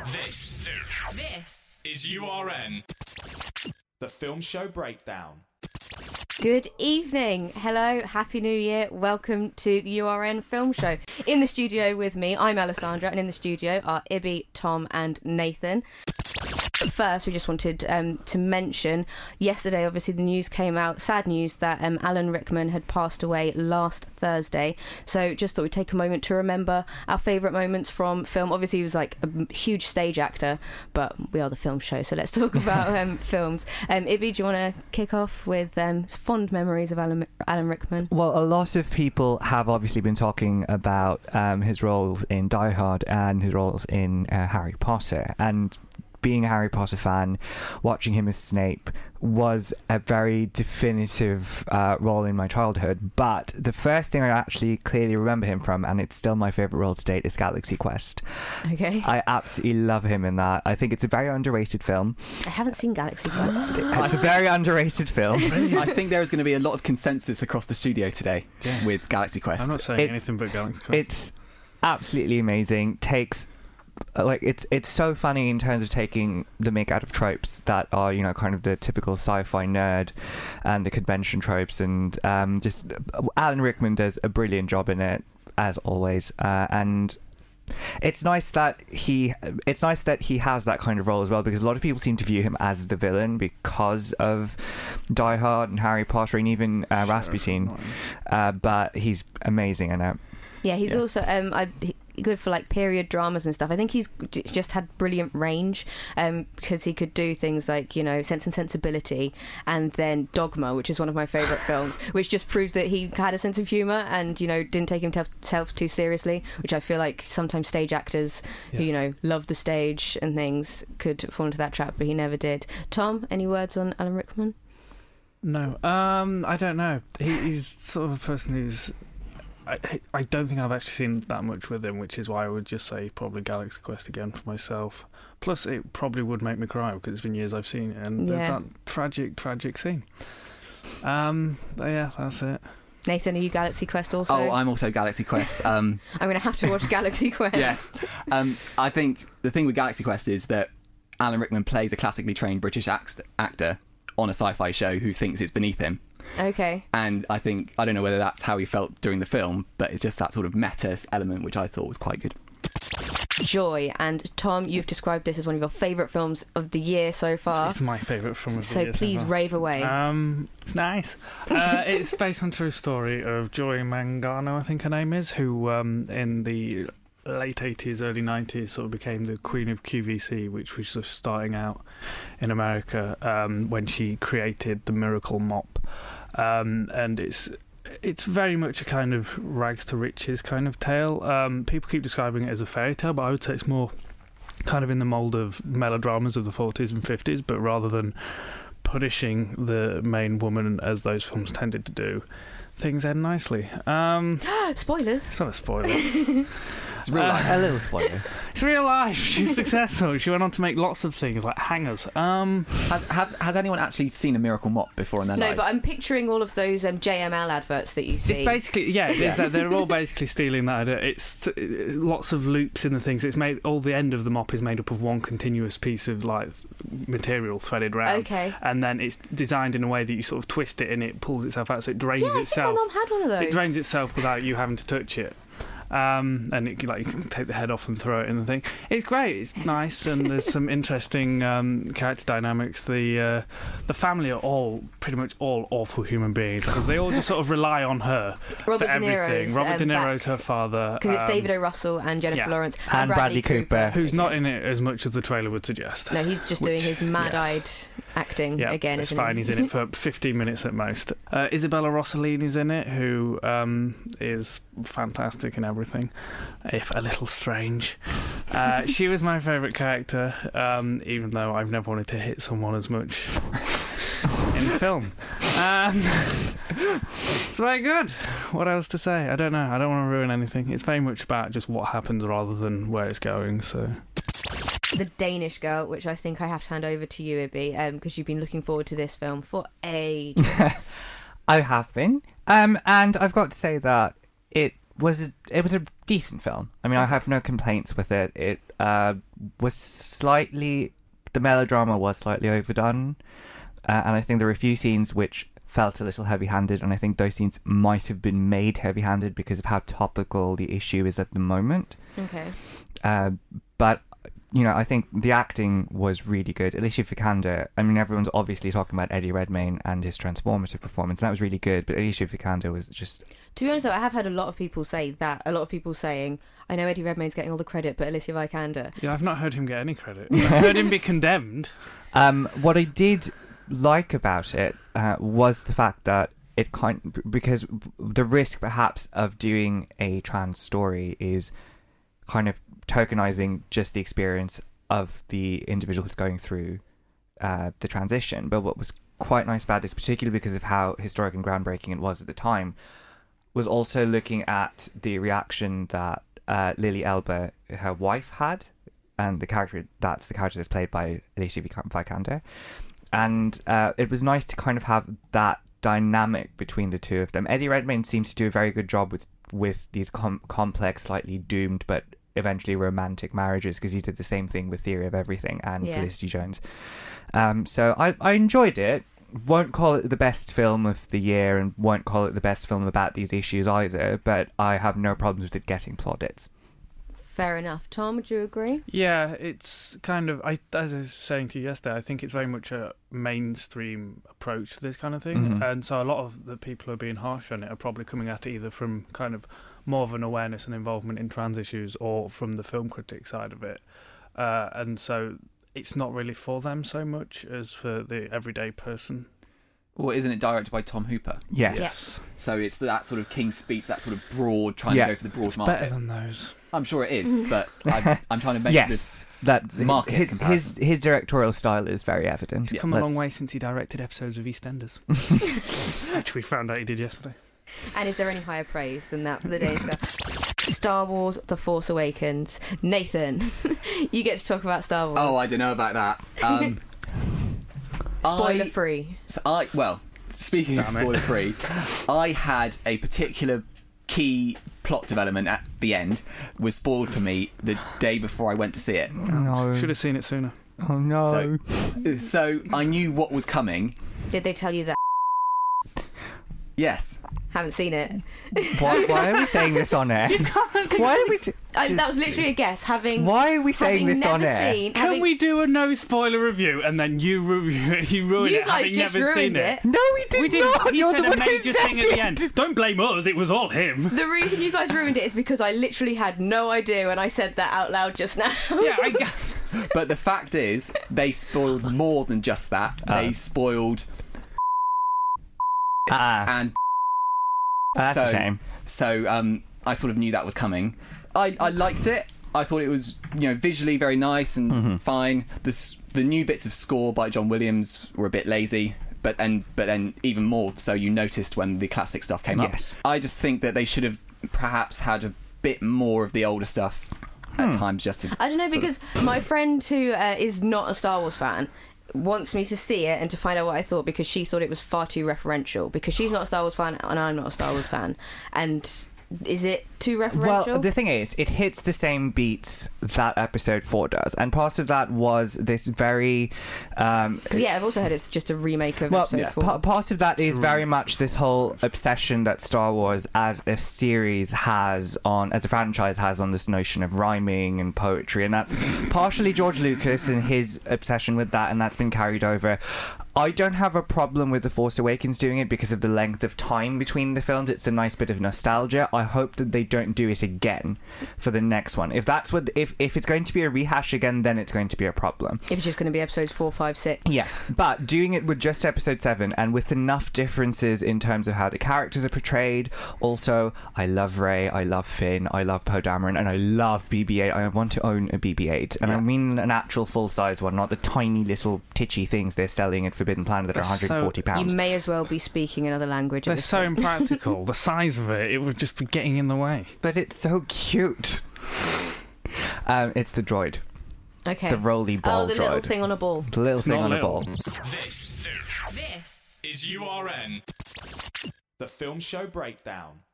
This is URN. The Film Show Breakdown. Good evening. Hello, Happy New Year. Welcome to the URN Film Show. In the studio with me, I'm Alessandra, and in the studio are Ibby, Tom and Nathan. First, we just wanted to mention, yesterday obviously the news came out, sad news, that Alan Rickman had passed away last Thursday. So just thought we'd take a moment to remember our favourite moments from film. Obviously he was like a huge stage actor, but we are the film show, so let's talk about films. Ibby, do you want to kick off with fond memories of Alan Rickman? Well, a lot of people have obviously been talking about his roles in Die Hard and his roles in Harry Potter, and being a Harry Potter fan, watching him as Snape was a very definitive role in my childhood. But the first thing I actually clearly remember him from, and it's still my favourite role to date, is Galaxy Quest. Okay. I absolutely love him in that. I think it's a very underrated film. I haven't seen Galaxy Quest. It's a very underrated film. I think there is going to be a lot of consensus across the studio today with Galaxy Quest. I'm not saying anything but Galaxy Quest. It's absolutely amazing. It's so funny in terms of taking the mick out of tropes that are, you know, kind of the typical sci-fi nerd and the convention tropes, and just Alan Rickman does a brilliant job in it, as always, and it's nice that he has that kind of role as well, because a lot of people seem to view him as the villain because of Die Hard and Harry Potter and even Rasputin, but he's amazing in it. Yeah, he's also good for like period dramas and stuff. I think he's just had brilliant range because he could do things like, you know, Sense and Sensibility and then Dogma, which is one of my favourite films, which just proves that he had a sense of humour and, you know, didn't take himself too seriously, which I feel like sometimes stage actors who, you know, love the stage and things could fall into that trap, but he never did. Tom, any words on Alan Rickman? No. I don't know. He's sort of a person who's... I don't think I've actually seen that much with him, which is why I would just say probably Galaxy Quest again for myself. Plus, it probably would make me cry because it's been years I've seen it, and there's that tragic scene. But yeah, that's it. Nathan, are you Galaxy Quest also? Oh, I'm also Galaxy Quest. I'm going to have to watch Galaxy Quest. Yes. I think the thing with Galaxy Quest is that Alan Rickman plays a classically trained British actor on a sci-fi show who thinks it's beneath him. Okay. And I don't know whether that's how he felt during the film, but it's just that sort of meta element which I thought was quite good. Joy. And Tom, you've described this as one of your favourite films of the year so far. It's my favourite film of the year. So please rave away. It's nice. It's based on a true story of Joy Mangano, I think her name is, who in the late 80s, early 90s sort of became the queen of QVC, which was just starting out in America when she created the Miracle Mop. And it's very much a kind of rags to riches kind of tale. People keep describing it as a fairy tale, but I would say it's more kind of in the mould of melodramas of the 40s and 50s, but rather than punishing the main woman as those films tended to do, things end nicely. Spoilers. It's not a spoiler. It's real life. A little spoiler. It's real life. She's successful. She went on to make lots of things like hangers. Has anyone actually seen a Miracle Mop before in their lives? No, but I'm picturing all of those JML adverts that you see. It's basically, they're all basically stealing that idea. It's lots of loops in the things. It's made, all the end of the mop is made up of one continuous piece of like material threaded round. Okay. And then it's designed in a way that you sort of twist it and it pulls itself out, so it drains itself. I think my mum had one of those. It drains itself without you having to touch it. And it, like, you can take the head off and throw it in the thing. It's great. It's nice, and there's some interesting character dynamics. The family are pretty much all awful human beings because they all just sort of rely on her Robert for everything. Robert De Niro's her father. Because it's David O. Russell and Jennifer Lawrence and Bradley Cooper, who's not in it as much as the trailer would suggest. No, he's just doing his mad-eyed acting again. It's isn't fine. he? He's in it for 15 minutes at most. Isabella Rossellini's in it, who is fantastic in everything, if a little strange. She was my favourite character, even though I've never wanted to hit someone as much in film. It's very good. What else to say? I don't know. I don't want to ruin anything. It's very much about just what happens rather than where it's going. So, The Danish Girl, which I think I have to hand over to you, Ibby, because you've been looking forward to this film for ages. I have been, and I've got to say that it was a decent film. I mean, I have no complaints with it. It was slightly, the melodrama was slightly overdone, and I think there were a few scenes which felt a little heavy-handed, and I think those scenes might have been made heavy-handed because of how topical the issue is at the moment. Okay. But I think the acting was really good. Alicia Vikander, I mean, everyone's obviously talking about Eddie Redmayne and his transformative performance, and that was really good, but Alicia Vikander was just... To be honest, though, I have heard a lot of people say that. A lot of people saying, I know Eddie Redmayne's getting all the credit, but Alicia Vikander... Yeah, I've not heard him get any credit. I've heard him be condemned. What I did like about it was the fact that because the risk perhaps of doing a trans story is kind of tokenizing just the experience of the individual who's going through the transition. But what was quite nice about this, particularly because of how historic and groundbreaking it was at the time, was also looking at the reaction that Lily Elba, her wife, had, and the character that's played by Alicia Vikander. And it was nice to kind of have that dynamic between the two of them. Eddie Redmayne seems to do a very good job with these complex, slightly doomed, but eventually romantic marriages, because he did the same thing with Theory of Everything and Felicity Jones. So I enjoyed it. Won't call it the best film of the year, and won't call it the best film about these issues either, but I have no problems with it getting plaudits. Fair enough. Tom, would you agree? Yeah, it's kind of, as I was saying to you yesterday, I think it's very much a mainstream approach to this kind of thing. Mm-hmm. And so a lot of the people who are being harsh on it are probably coming at it either from kind of more of an awareness and involvement in trans issues, or from the film critic side of it. And so it's not really for them so much as for the everyday person. Well, isn't it directed by Tom Hooper? Yes. So it's that sort of King's Speech, that sort of broad, trying to go for the broad market. Better than those. I'm sure it is, but I'm trying to make this that market his directorial style is very evident. He's come a long way since he directed episodes of EastEnders, which we found out he did yesterday. And is there any higher praise than that for the Danish girl? Star Wars The Force Awakens. Nathan, you get to talk about Star Wars. Oh, I don't know about that. Spoiler free. Speaking of spoiler free, I had a particular key plot development at the end was spoiled for me the day before I went to see it. No. Should have seen it sooner. Oh no. So I knew what was coming. Did they tell you that? Yes. Haven't seen it. Why are we saying this on air? Why are we? That was literally a guess. Why are we saying this on air? Can we do a no spoiler review and then you ruin it? You guys having just never ruined seen it. No, we did not. He You're said the a one who major said thing at the end. Don't blame us. It was all him. The reason you guys ruined it is because I literally had no idea when I said that out loud just now. Yeah, I guess. But the fact is, they spoiled more than just that. They spoiled and that's a shame. So I sort of knew that was coming. I liked it. I thought it was, visually very nice and fine. The new bits of score by John Williams were a bit lazy, but then even more so you noticed when the classic stuff came up. I just think that they should have perhaps had a bit more of the older stuff at times. I don't know, because my friend who is not a Star Wars fan wants me to see it and to find out what I thought, because she thought it was far too referential, because she's not a Star Wars fan and I'm not a Star Wars fan. And is it too referential? Well, the thing is, it hits the same beats that episode 4 does, and part of that was this very because I've also heard it's just a remake of episode 4. Part of that is very much this whole obsession that Star Wars as a series as a franchise has on this notion of rhyming and poetry, and that's partially George Lucas and his obsession with that, and that's been carried over. I don't have a problem with The Force Awakens doing it because of the length of time between the films. It's a nice bit of nostalgia. I hope that they don't do it again for the next one. If it's going to be a rehash again, then it's going to be a problem. If it's just going to be episodes 4, 5, 6. Yeah, but doing it with just episode 7 and with enough differences in terms of how the characters are portrayed. Also, I love Rey, I love Finn, I love Poe Dameron, and I love BB-8. I want to own a BB-8, and I mean an actual full-size one, not the tiny little titchy things they're selling at Forbidden Planet that are £140. You may as well be speaking another language. They're so impractical. The size of it would just be getting in the way. But it's so cute. It's the droid. Okay. The roly ball droid. Oh, the little thing on a ball. The little thing on a ball. This is URN. The Film Show Breakdown.